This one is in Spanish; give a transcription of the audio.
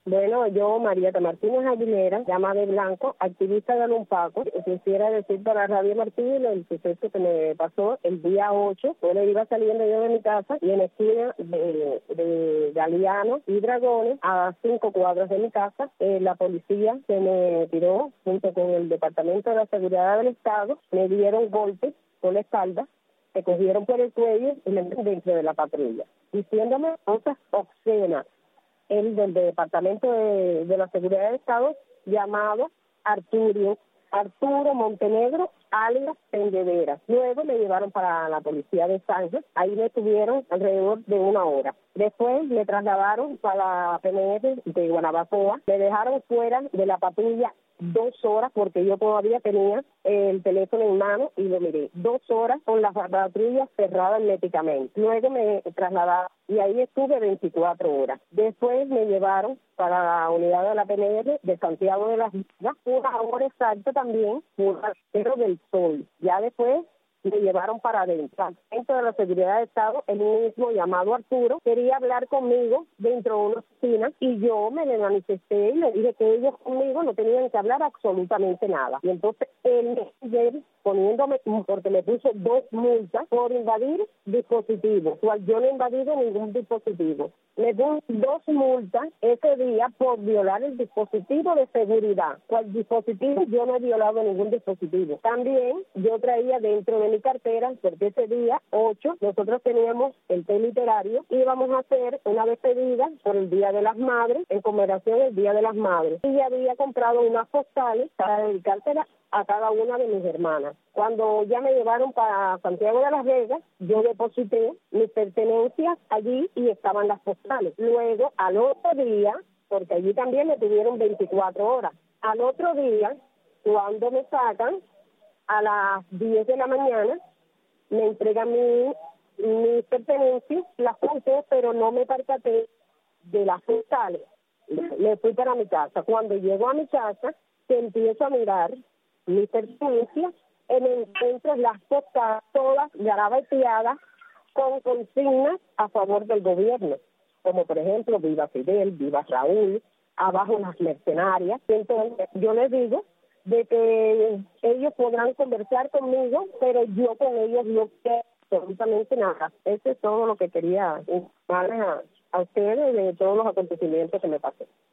Bueno, yo, Marieta Martínez Aguilera, llama de Blanco, activista de Lumpaco, quisiera decir para Radio Martínez el suceso que me pasó el día 8. Yo le iba saliendo yo de mi casa y en la esquina de Galeano y Dragones, a 5 cuadras de mi casa, la policía se me tiró junto con el Departamento de la Seguridad del Estado, me dieron golpes con la espalda, me cogieron por el cuello y me metieron dentro de la patrulla, diciéndome cosas obscenas. El del Departamento de la Seguridad del Estado, llamado Arturo Montenegro, alias Pendedera. Luego me llevaron para la policía de Sánchez, ahí me tuvieron alrededor de 1 hora. Después me trasladaron para la PNR de Guanabacoa, me dejaron fuera de la patrulla 2 horas porque yo todavía tenía el teléfono en mano y lo miré. 2 horas con la patrulla cerrada herméticamente. Luego me trasladaron y ahí estuve 24 horas. Después me llevaron para la unidad de la PNR de Santiago de las Villas, 1 hora exacta también, por Cerro del Sol. Ya después me llevaron para adentro. Dentro de la Seguridad de Estado, el mismo llamado Arturo quería hablar conmigo dentro de una oficina y yo me le manifesté y le dije que ellos conmigo no tenían que hablar absolutamente nada. Y entonces él poniéndome, porque me puso 2 multas por invadir dispositivos, cual yo no he invadido ningún dispositivo. Me puso 2 multas ese día por violar el dispositivo de seguridad. Cual dispositivo yo no he violado ningún dispositivo. También yo traía dentro de mi cartera, porque ese día 8 nosotros teníamos el té literario, íbamos a hacer una despedida por el Día de las Madres, en conmemoración del Día de las Madres. Y había comprado unas postales para dedicárselas a cada una de mis hermanas. Cuando ya me llevaron para Santiago de las Vegas, yo deposité mis pertenencias allí y estaban las postales. Luego, al otro día, porque allí también me tuvieron 24 horas, al otro día, cuando me sacan, a las 10 de la mañana, me entregan mis pertenencias, las puse, pero no me percaté de las postales. Me fui para mi casa. Cuando llego a mi casa, que empiezo a mirar mis pertenencias, encuentro las postales todas garabateadas con consignas a favor del gobierno, como por ejemplo Viva Fidel, Viva Raúl, abajo las mercenarias. Entonces yo les digo de que ellos podrán conversar conmigo, pero yo con ellos no quiero absolutamente nada. Eso es todo lo que quería informarles a ustedes de todos los acontecimientos que me pasé.